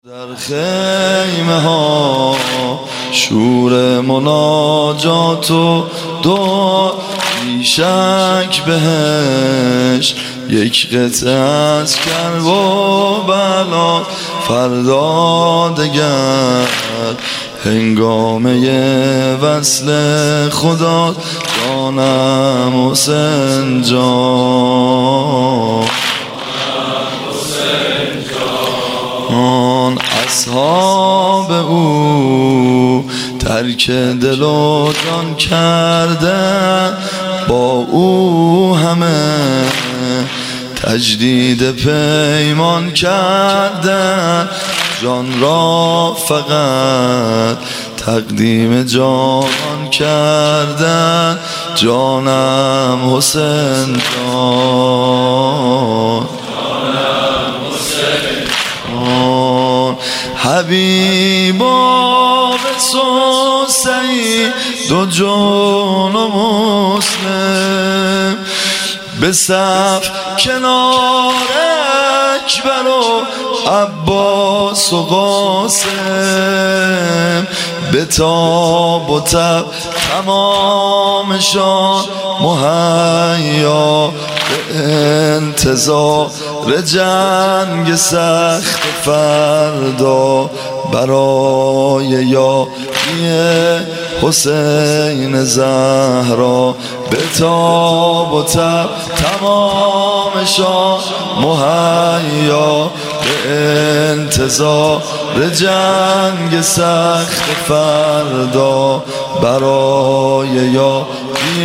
در خیمه ها شور مناجات و دعا، بیشک بهش یک قطعه از کرب و بلا. فردا دگر هنگامه وصل خدا، جانم حسین جان. اصحاب او ترک دل و جان کرده، با او همه تجدید پیمان کرده. جان را فقط تقدیم جان کردن، جانم حسین جان. حبیبا به سعید و جان و مسلم، به صف کنار اکبر و عباس و قاسم، به تاب و تب تمامشان مهیا به انتظار جنگ سخت فردا، برای یاری حسین زهرا. به تاب و تب تمامشان مهیا به انتظار جنگ سخت فردا، برای یاری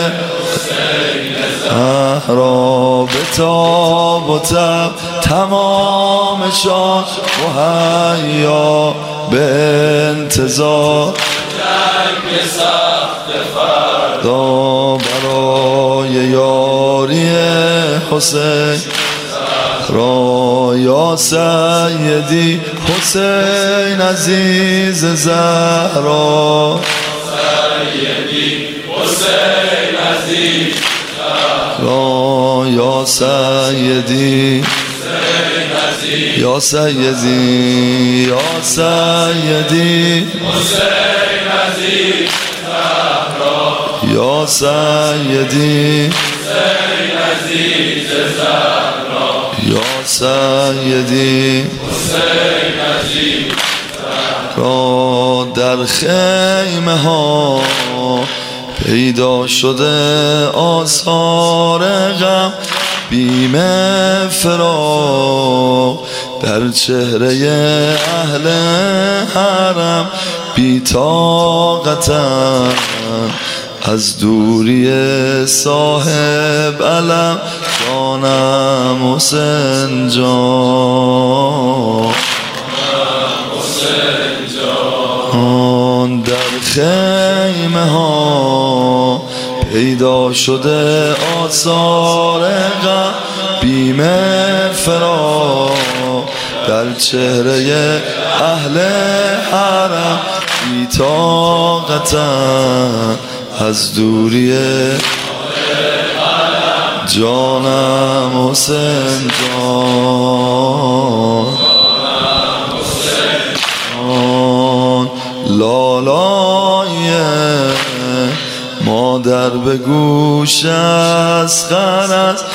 زهرا. به تاب و تب تمامشان مهیا به انتظار جنگ سخت فردا، برای یاری حسین را. یا سیدی حسین عزیز زهرا، سیدی حسین عزیز زهرا. یا سیدی یا سیدی یا سیدی حسین عزیز زهرا. یا سیدی حسین عزیز زهرا. یا سیدی حسین عزیز زهرا. در خیمه ها پیدا شده آثار غم، بیم فراق در چهره اهل حرم. بی طاقتن از دوری صاحب علم، جانم حسین جان. در خیمه ها پیدا شده آثار غم، بیم فراق در چهره اهل حرم. بی طاقتن از دوری جانم حسین جان. لالای مادر به گوش اسخر است،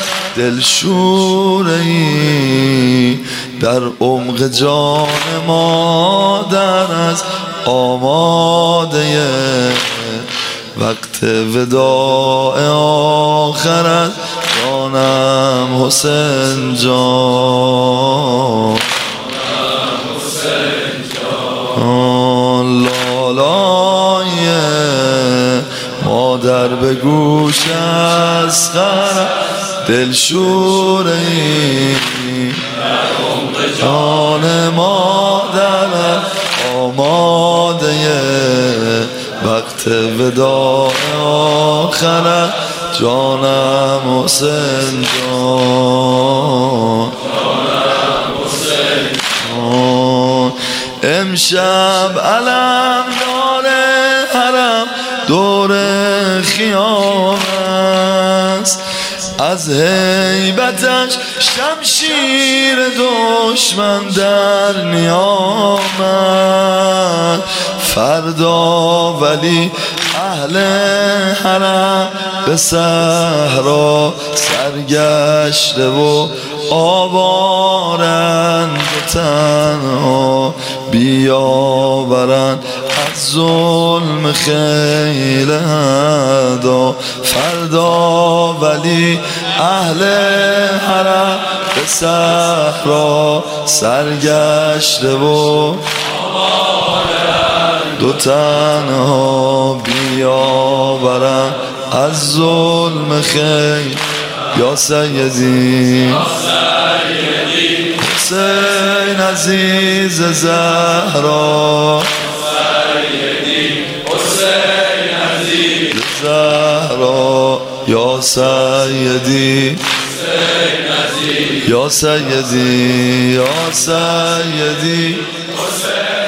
دلشوره‌ای در عمق جان مادر است. آماده وقت وداع آخر است، جانم حسین جان. لالای مادر به گوش اسخر، دلشوره‌ای جان مادر. آماده وقت وداع آخر، جانم حسین جان. امشب علم دار حرم دور خیام است، از هیبتش شمشیر دشمن در نیامد. فردا ولی اهل حرم به صحرا سرگشته و آوارند تنها بیاورند از ظلم خیل اعدا. فردا ولی اهل حرم به صحرا سرگشته و دو تنها بیاورند از ظلم خیل. یا سیدی حسین عزیز زهرا، زهرا یا سیدی، یا سیدی، یا سیدی